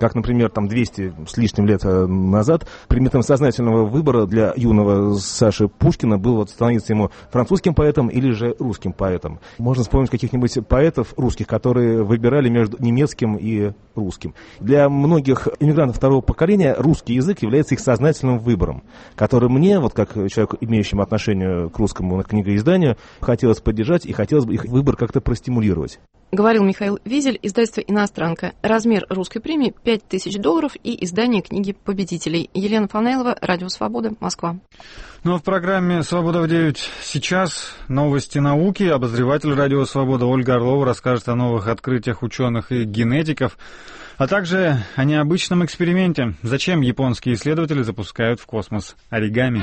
как, например, там двести с лишним лет назад, предметом сознательного выбора для юного Саши Пушкина было вот становиться ему французским поэтом или же русским поэтом. Можно вспомнить каких-нибудь поэтов русских, которые выбирали между немецким и русским. Для многих иммигрантов второго поколения русский язык является их сознательным выбором, который мне, вот как человеку, имеющему отношение к русскому книгоизданию, хотелось поддержать и хотелось бы их выбор как-то простимулировать. Говорил Михаил Визель, издательство «Иностранка». Размер русской премии – пять тысяч долларов и издание книги победителей. Елена Фанайлова, Радио Свобода, Москва. Ну а в программе «Свобода в девять» сейчас новости науки. Обозреватель Радио Свобода Ольга Орлова расскажет о новых открытиях ученых и генетиков, а также о необычном эксперименте. Зачем японские исследователи запускают в космос оригами?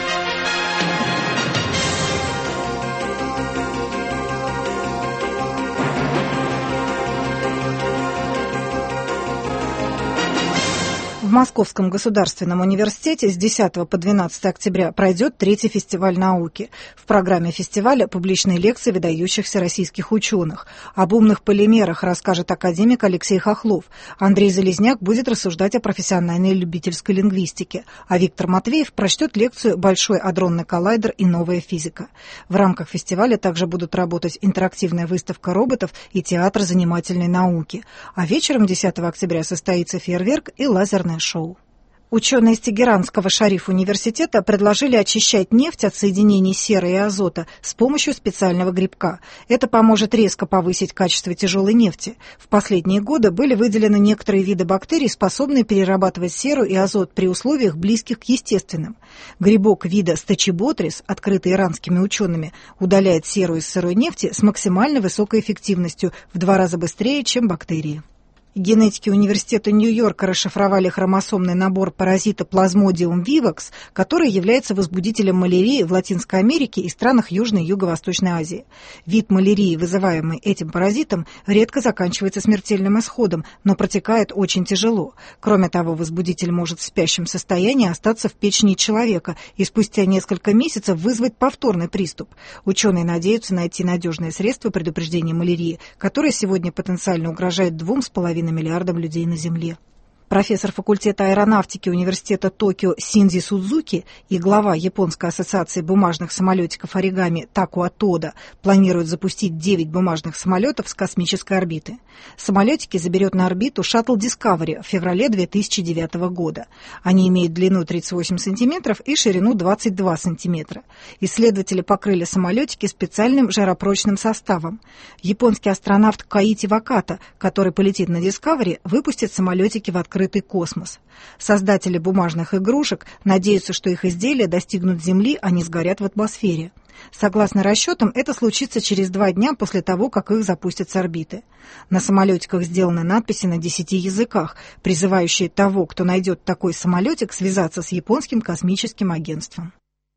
В Московском государственном университете с десятого по двенадцатое октября пройдет третий фестиваль науки. В программе фестиваля публичные лекции выдающихся российских ученых. Об умных полимерах расскажет академик Алексей Хохлов. Андрей Залезняк будет рассуждать о профессиональной и любительской лингвистике. А Виктор Матвеев прочтет лекцию «Большой адронный коллайдер и новая физика». В рамках фестиваля также будут работать интерактивная выставка роботов и театр занимательной науки. А вечером десятого октября состоится фейерверк и лазерное шоу. Ученые из Тегеранского Шариф-университета предложили очищать нефть от соединений серы и азота с помощью специального грибка. Это поможет резко повысить качество тяжелой нефти. В последние годы были выделены некоторые виды бактерий, способные перерабатывать серу и азот при условиях, близких к естественным. Грибок вида стачиботрис, открытый иранскими учеными, удаляет серу из сырой нефти с максимально высокой эффективностью, в два раза быстрее, чем бактерии. Генетики университета Нью-Йорка расшифровали хромосомный набор паразита Plasmodium vivax, который является возбудителем малярии в Латинской Америке и странах Южной и Юго-Восточной Азии. Вид малярии, вызываемый этим паразитом, редко заканчивается смертельным исходом, но протекает очень тяжело. Кроме того, возбудитель может в спящем состоянии остаться в печени человека и спустя несколько месяцев вызвать повторный приступ. Ученые надеются найти надежное средство предупреждения малярии, которое сегодня потенциально угрожает двум с половиной миллиардам людей на Земле. Профессор факультета аэронавтики университета Токио Синдзи Судзуки и глава Японской ассоциации бумажных самолетиков оригами Такуа Тода планируют запустить девять бумажных самолетов с космической орбиты. Самолетики заберет на орбиту шаттл Discovery в феврале две тысячи девятого года. Они имеют длину тридцать восемь сантиметров и ширину двадцать два сантиметра. Исследователи покрыли самолетики специальным жаропрочным составом. Японский астронавт Каити Ваката, который полетит на Discovery, выпустит самолетики в открытый космос. Создатели бумажных игрушек надеются, что их изделия достигнут Земли, а не сгорят в атмосфере. Согласно расчетам, это случится через два дня после того, как их запустят с орбиты. На самолетиках сделаны надписи на десяти языках, призывающие того, кто найдет такой самолетик, связаться с японским космическим агентством.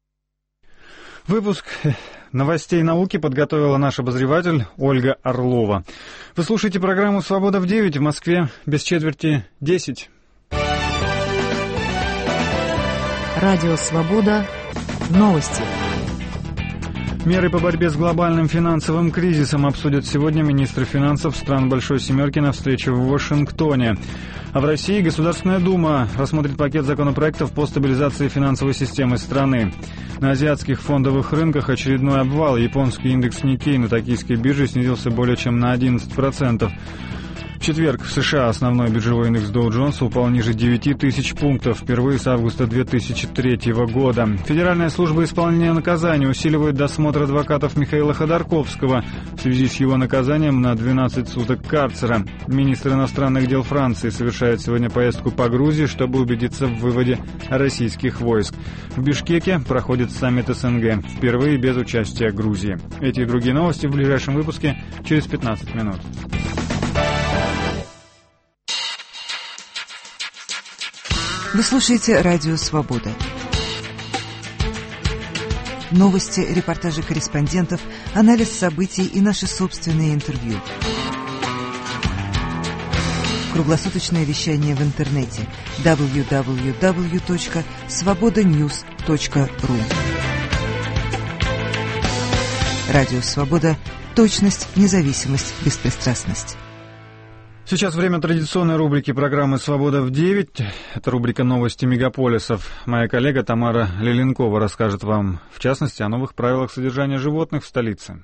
Выпуск новостей науки подготовила наш обозреватель Ольга Орлова. Вы слушаете программу «Свобода в девять», в Москве без четверти десять. Радио «Свобода». Новости. Меры по борьбе с глобальным финансовым кризисом обсудят сегодня министры финансов стран Большой Семерки на встрече в Вашингтоне. А в России Государственная Дума рассмотрит пакет законопроектов по стабилизации финансовой системы страны. На азиатских фондовых рынках очередной обвал. Японский индекс Никкей на токийской бирже снизился более чем на одиннадцать процентов. В четверг в США основной биржевой индекс Доу Джонса упал ниже девяти тысяч пунктов, впервые с августа две тысячи третьего года. Федеральная служба исполнения наказания усиливает досмотр адвокатов Михаила Ходорковского в связи с его наказанием на двенадцать суток карцера. Министр иностранных дел Франции совершает сегодня поездку по Грузии, чтобы убедиться в выводе российских войск. В Бишкеке проходит саммит СНГ, впервые без участия Грузии. Эти и другие новости в ближайшем выпуске через пятнадцать минут. Вы слушаете Радио Свобода. Новости, репортажи корреспондентов, анализ событий и наши собственные интервью. Круглосуточное вещание в интернете дабл ю дабл ю дабл ю точка свобода ньюс точка ру. Радио Свобода. Точность, независимость, беспристрастность. Сейчас время традиционной рубрики программы «Свобода в девять». Это рубрика «Новости мегаполисов». Моя коллега Тамара Лиленкова расскажет вам, в частности, о новых правилах содержания животных в столице.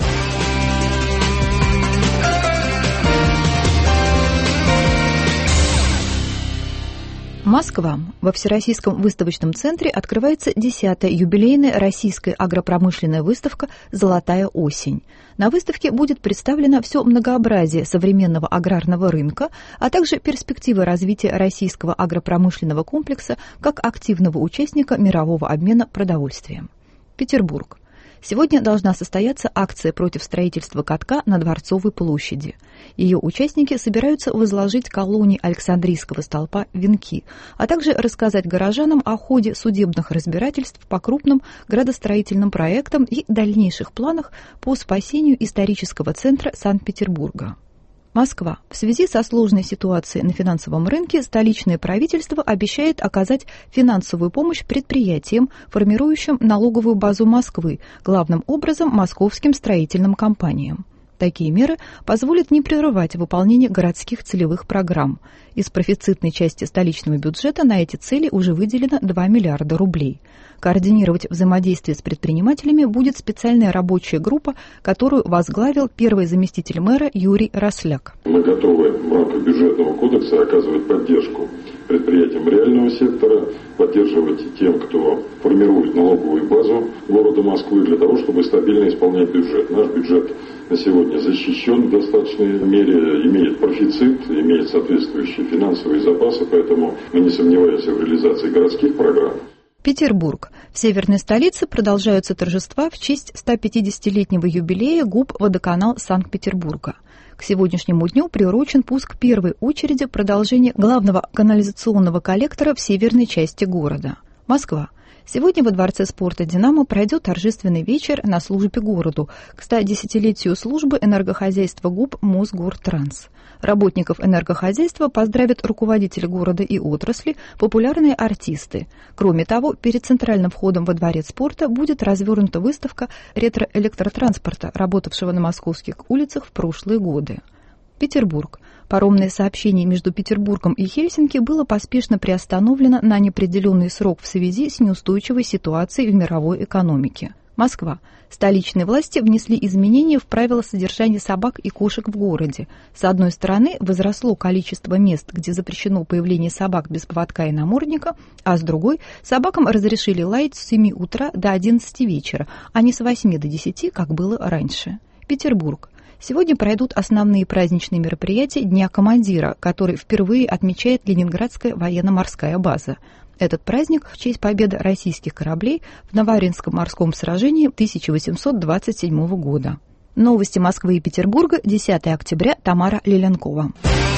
Москва. Во Всероссийском выставочном центре открывается десятая юбилейная российская агропромышленная выставка «Золотая осень». На выставке будет представлено все многообразие современного аграрного рынка, а также перспективы развития российского агропромышленного комплекса как активного участника мирового обмена продовольствием. Петербург. Сегодня должна состояться акция против строительства катка на Дворцовой площади. Ее участники собираются возложить колонне Александрийского столпа венки, а также рассказать горожанам о ходе судебных разбирательств по крупным градостроительным проектам и дальнейших планах по спасению исторического центра Санкт-Петербурга. Москва. В связи со сложной ситуацией на финансовом рынке столичное правительство обещает оказать финансовую помощь предприятиям, формирующим налоговую базу Москвы, главным образом московским строительным компаниям. Такие меры позволят не прерывать выполнение городских целевых программ. Из профицитной части столичного бюджета на эти цели уже выделено два миллиарда рублей. Координировать взаимодействие с предпринимателями будет специальная рабочая группа, которую возглавил первый заместитель мэра Юрий Росляк. Мы готовы в рамках бюджетного кодекса оказывать поддержку предприятиям реального сектора, поддерживать тем, кто формирует налоговую базу города Москвы для того, чтобы стабильно исполнять бюджет. Наш бюджет на сегодня защищен в достаточной мере, имеет профицит, имеет соответствующие финансовые запасы, поэтому мы не сомневаемся в реализации городских программ. Петербург. В северной столице продолжаются торжества в честь сто пятидесятилетнего юбилея ГУП «Водоканал Санкт-Петербурга». К сегодняшнему дню приурочен пуск первой очереди продолжения главного канализационного коллектора в северной части города. Москва. Сегодня во Дворце спорта «Динамо» пройдет торжественный вечер на службе городу к стодесятилетию службы энергохозяйства ГУП «Мосгортранс». Работников энергохозяйства поздравят руководители города и отрасли, популярные артисты. Кроме того, перед центральным входом во Дворец спорта будет развернута выставка ретроэлектротранспорта, работавшего на московских улицах в прошлые годы. Петербург. Паромное сообщение между Петербургом и Хельсинки было поспешно приостановлено на неопределенный срок в связи с неустойчивой ситуацией в мировой экономике. Москва. Столичные власти внесли изменения в правила содержания собак и кошек в городе. С одной стороны, возросло количество мест, где запрещено появление собак без поводка и намордника, а с другой, собакам разрешили лаять с семи утра до одиннадцати вечера, а не с восьми до десяти, как было раньше. Петербург. Сегодня пройдут основные праздничные мероприятия Дня командира, который впервые отмечает Ленинградская военно-морская база. Этот праздник в честь победы российских кораблей в Наваринском морском сражении тысяча восемьсот двадцать седьмого года. Новости Москвы и Петербурга, десятого октября, Тамара Лиленкова.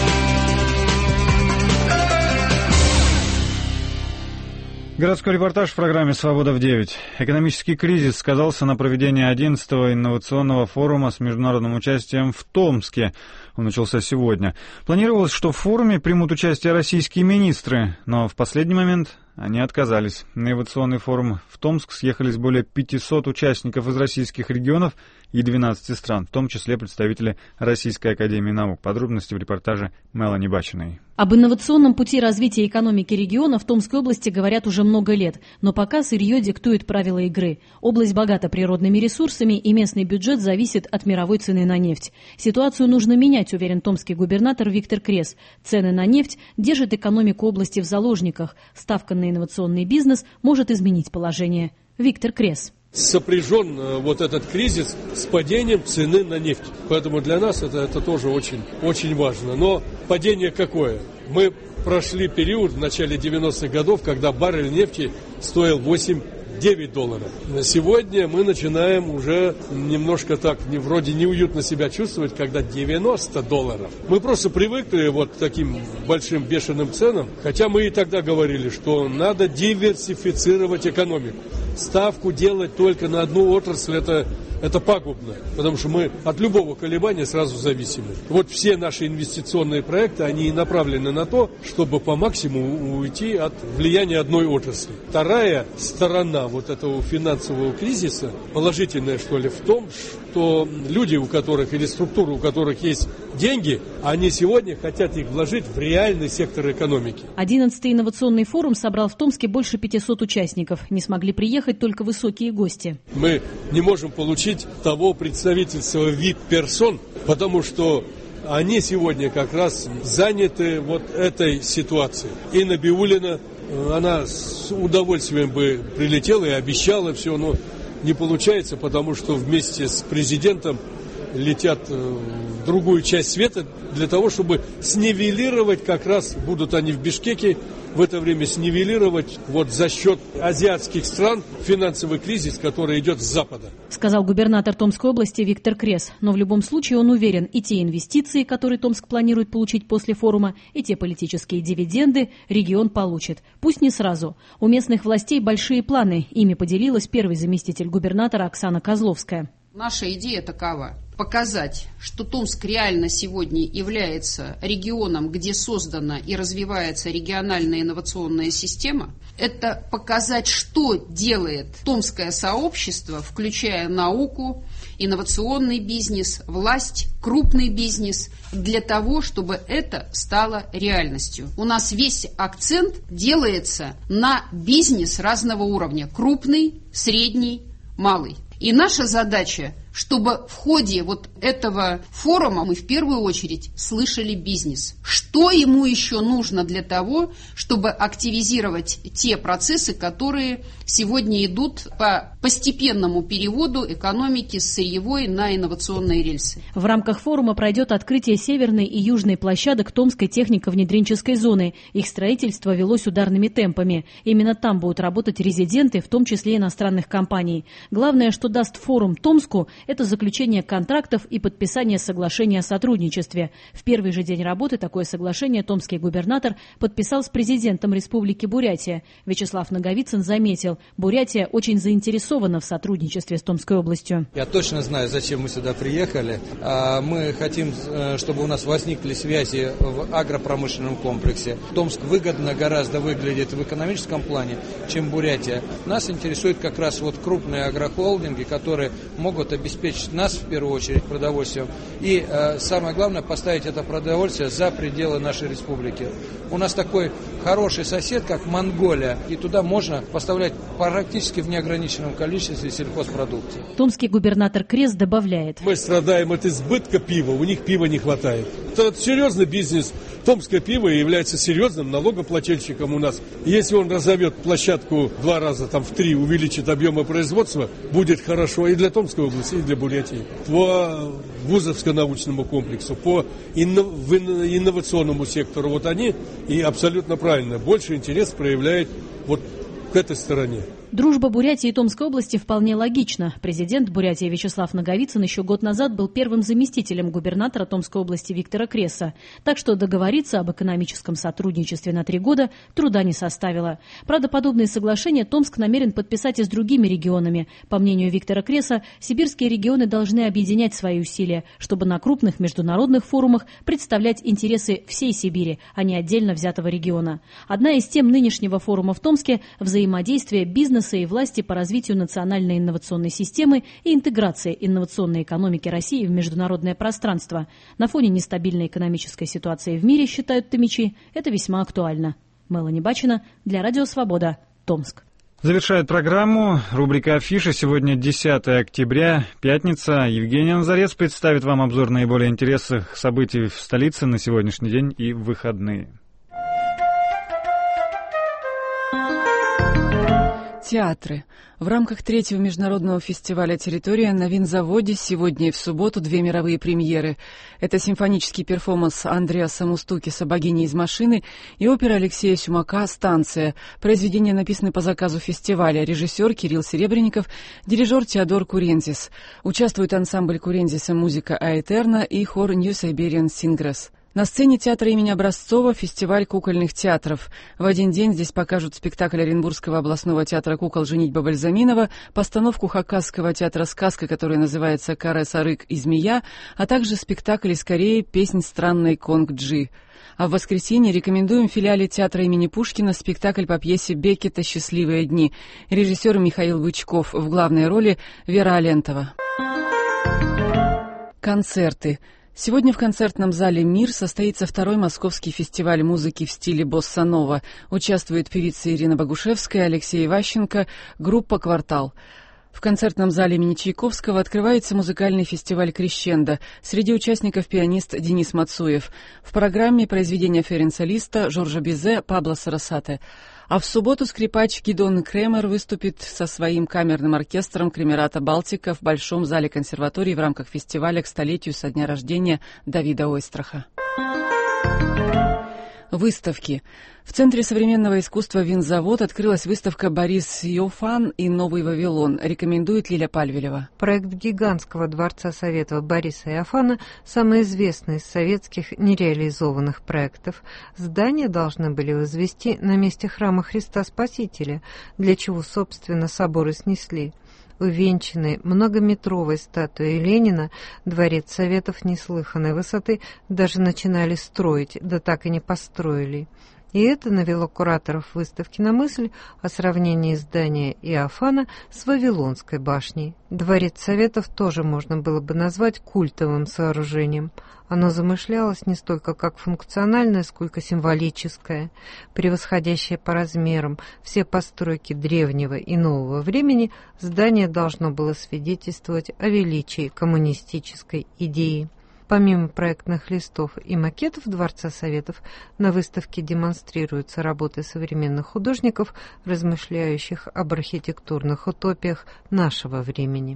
Городской репортаж в программе «Свобода в девять». Экономический кризис сказался на проведении одиннадцатого инновационного форума с международным участием в Томске. Он начался сегодня. Планировалось, что в форуме примут участие российские министры, но в последний момент они отказались. На инновационный форум в Томск съехались более пятисот участников из российских регионов и двенадцати стран, в том числе представители Российской академии наук. Подробности в репортаже Мелани Бачиной. Об инновационном пути развития экономики региона в Томской области говорят уже много лет, но пока сырье диктует правила игры. Область богата природными ресурсами, и местный бюджет зависит от мировой цены на нефть. Ситуацию нужно менять, уверен томский губернатор Виктор Крес. Цены на нефть держат экономику области в заложниках. Ставка на инновационный бизнес может изменить положение. Виктор Крес. Сопряжен вот этот кризис с падением цены на нефть. Поэтому для нас это, это тоже очень, очень важно. Но падение какое? Мы прошли период в начале девяностых годов, когда баррель нефти стоил восемь-девять долларов. На сегодня мы начинаем уже немножко так, не, вроде неуютно себя чувствовать, когда девяносто долларов. Мы просто привыкли вот к таким большим бешеным ценам, хотя мы и тогда говорили, что надо диверсифицировать экономику. Ставку делать только на одну отрасль это, это пагубно, потому что мы от любого колебания сразу зависимы. Вот все наши инвестиционные проекты, они и направлены на то, чтобы по максимуму уйти от влияния одной отрасли. Вторая сторона вот этого финансового кризиса, положительная что ли, в том, то люди, у которых или структуры, у которых есть деньги, они сегодня хотят их вложить в реальный сектор экономики. Одиннадцатый инновационный форум собрал в Томске больше пятисот участников. Не смогли приехать только высокие гости. Мы не можем получить того представительства ви ай пи-персон, потому что они сегодня как раз заняты вот этой ситуацией. Инна Биулина, она с удовольствием бы прилетела и обещала все, но не получается, потому что вместе с президентом летят в другую часть света для того, чтобы снивелировать, как раз будут они в Бишкеке, в это время снивелировать вот за счет азиатских стран финансовый кризис, который идет с Запада. Сказал губернатор Томской области Виктор Крес. Но в любом случае он уверен, и те инвестиции, которые Томск планирует получить после форума, и те политические дивиденды регион получит. Пусть не сразу. У местных властей большие планы. Ими поделилась первый заместитель губернатора Оксана Козловская. Наша идея такова – показать, что Томск реально сегодня является регионом, где создана и развивается региональная инновационная система. Это показать, что делает томское сообщество, включая науку, инновационный бизнес, власть, крупный бизнес, для того, чтобы это стало реальностью. У нас весь акцент делается на бизнес разного уровня – крупный, средний, малый. И наша задача, чтобы в ходе вот этого форума мы в первую очередь слышали бизнес. Что ему еще нужно для того, чтобы активизировать те процессы, которые сегодня идут по постепенному переводу экономики с сырьевой на инновационные рельсы. В рамках форума пройдет открытие северной и южной площадок Томской технико-внедренческой зоны. Их строительство велось ударными темпами. Именно там будут работать резиденты, в том числе иностранных компаний. Главное, что даст форум Томску, это заключение контрактов и подписание соглашения о сотрудничестве. В первый же день работы такое соглашение томский губернатор подписал с президентом Республики Бурятия. Вячеслав Наговицын заметил, Бурятия очень заинтересована в сотрудничестве с Томской областью. Я точно знаю, зачем мы сюда приехали. Мы хотим, чтобы у нас возникли связи в агропромышленном комплексе. Томск выгодно гораздо выглядит в экономическом плане, чем Бурятия. Нас интересует как раз вот крупные агрохолдинги, которые могут обеспечить нас, в первую очередь, продовольствием. И э, самое главное, поставить это продовольствие за пределы нашей республики. У нас такой хороший сосед, как Монголия, и туда можно поставлять практически в неограниченном количестве сельхозпродукции. Томский губернатор Крес добавляет. Мы страдаем от избытка пива, у них пива не хватает. Это серьезный бизнес. Томское пиво является серьезным налогоплательщиком у нас. Если он разовьет площадку два раза, там в три, увеличит объемы производства, будет хорошо и для Томской области, и для Бурятии. По вузовско-научному комплексу, по инновационному сектору, вот они и абсолютно правильно, больше интерес проявляют вот к этой стороне. Дружба Бурятии и Томской области вполне логична. Президент Бурятии Вячеслав Наговицын еще год назад был первым заместителем губернатора Томской области Виктора Креса. Так что договориться об экономическом сотрудничестве на три года труда не составило. Правда, подобные соглашения Томск намерен подписать и с другими регионами. По мнению Виктора Креса, сибирские регионы должны объединять свои усилия, чтобы на крупных международных форумах представлять интересы всей Сибири, а не отдельно взятого региона. Одна из тем нынешнего форума в Томске – взаимодействие бизнеса и власти по развитию национальной инновационной системы и интеграции инновационной экономики России в международное пространство. На фоне нестабильной экономической ситуации в мире, считают томичи, это весьма актуально. Мелани Бачина для Радио Свобода, Томск. Завершает программу рубрика «Афиша». Сегодня десятое октября, пятница. Евгений Назарец представит вам обзор наиболее интересных событий в столице на сегодняшний день и в выходные. Театры. В рамках третьего международного фестиваля «Территория» на Винзаводе сегодня и в субботу две мировые премьеры. Это симфонический перформанс Андреаса Мустукиса «Богиня из машины» и опера Алексея Сюмака «Станция». Произведения написаны по заказу фестиваля. Режиссер Кирилл Серебренников, дирижер Теодор Курензис. Участвует ансамбль Курензиса «Музыка Аэтерна» и хор New Siberian Singers. На сцене театра имени Образцова фестиваль кукольных театров. В один день здесь покажут спектакль Оренбургского областного театра кукол «Женитьба Бальзаминова», постановку Хакасского театра «Сказка», которая называется «Каре Сарык и змея», а также спектакль из Кореи «Песнь странной Конг-Джи». А в воскресенье рекомендуем в филиале театра имени Пушкина спектакль по пьесе Беккета «Счастливые дни». Режиссер Михаил Бычков, в главной роли Вера Алентова. Концерты. Сегодня в концертном зале «Мир» состоится второй московский фестиваль музыки в стиле босса-нова. Участвует певица Ирина Богушевская, Алексей Иващенко, группа «Квартал». В концертном зале имени Чайковского открывается музыкальный фестиваль «Крещендо». Среди участников пианист Денис Мацуев. В программе произведения Ференца Листа, Жоржа Бизе, Пабло Сарасате. А в субботу скрипач Гидон Кремер выступит со своим камерным оркестром Кремерата Балтика в Большом зале консерватории в рамках фестиваля к столетию со дня рождения Давида Ойстраха. Выставки. В Центре современного искусства «Винзавод» открылась выставка «Борис Йофан и Новый Вавилон», рекомендует Лиля Пальвелева. Проект гигантского дворца Советов Бориса Иофана – самый известный из советских нереализованных проектов. Здание должны были возвести на месте храма Христа Спасителя, для чего, собственно, собор и снесли. Увенчанный многометровой статуей Ленина, дворец Советов неслыханной высоты даже начинали строить, да так и не построили. И это навело кураторов выставки на мысль о сравнении здания Иофана с Вавилонской башней. Дворец Советов тоже можно было бы назвать культовым сооружением. Оно замышлялось не столько как функциональное, сколько символическое, превосходящее по размерам все постройки древнего и нового времени. Здание должно было свидетельствовать о величии коммунистической идеи. Помимо проектных листов и макетов Дворца Советов, на выставке демонстрируются работы современных художников, размышляющих об архитектурных утопиях нашего времени.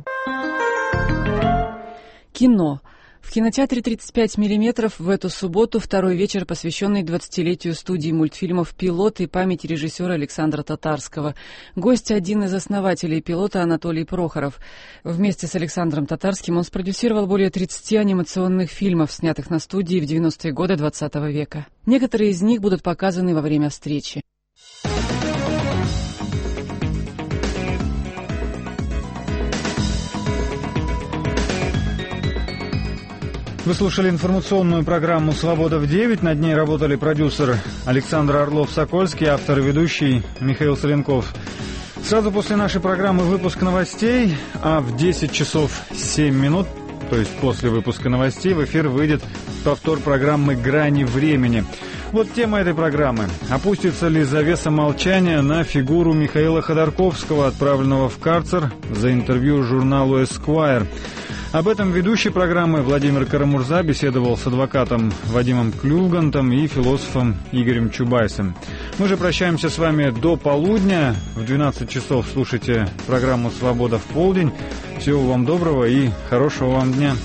Кино. В кинотеатре тридцать пять миллиметров в эту субботу второй вечер, посвященный двадцатилетию студии мультфильмов «Пилот» и памяти режиссера Александра Татарского. Гость — один из основателей «Пилота» Анатолий Прохоров. Вместе с Александром Татарским он спродюсировал более тридцати анимационных фильмов, снятых на студии в девяностые годы двадцатого века. Некоторые из них будут показаны во время встречи. Вы слушали информационную программу «Свобода в девять». Над ней работали продюсер Александр Орлов-Сокольский, автор и ведущий Михаил Соленков. Сразу после нашей программы выпуск новостей, а в десять часов семь минут, то есть после выпуска новостей, в эфир выйдет повтор программы «Грани времени». Вот тема этой программы. Опустится ли завеса молчания на фигуру Михаила Ходорковского, отправленного в карцер за интервью журналу «Эсквайр». Об этом ведущий программы Владимир Карамурза беседовал с адвокатом Вадимом Клюгантом и философом Игорем Чубайсом. Мы же прощаемся с вами до полудня. В двенадцать часов слушайте программу «Свобода в полдень». Всего вам доброго и хорошего вам дня.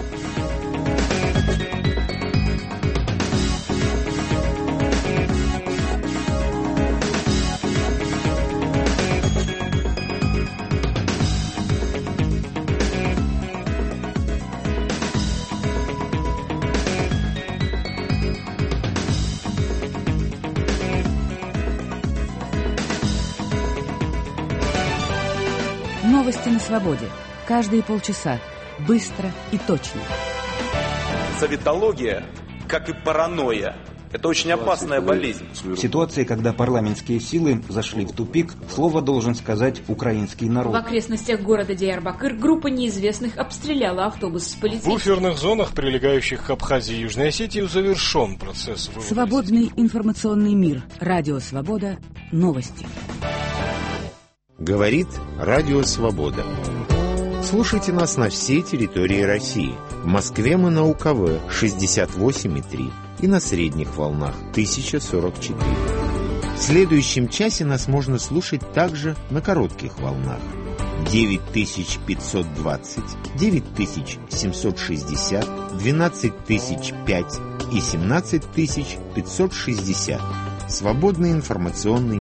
Новости на свободе. Каждые полчаса. Быстро и точно. Советология, как и паранойя, это очень опасная болезнь. В ситуации, когда парламентские силы зашли в тупик, слово должен сказать украинский народ. В окрестностях города Диярбакыр группа неизвестных обстреляла автобус с полицейскими. В буферных зонах, прилегающих к Абхазии и Южной Осетии, завершен процесс вывода. Свободный информационный мир. Радио Свобода. Новости. Говорит Радио Свобода. Слушайте нас на всей территории России. В Москве мы на У Ка В шестьдесят восемь и три и на средних волнах тысяча сорок четыре. В следующем часе нас можно слушать также на коротких волнах. девять тысяч пятьсот двадцать, девять тысяч семьсот шестьдесят, двенадцать тысяч пять и семнадцать тысяч пятьсот шестьдесят. Свободный информационный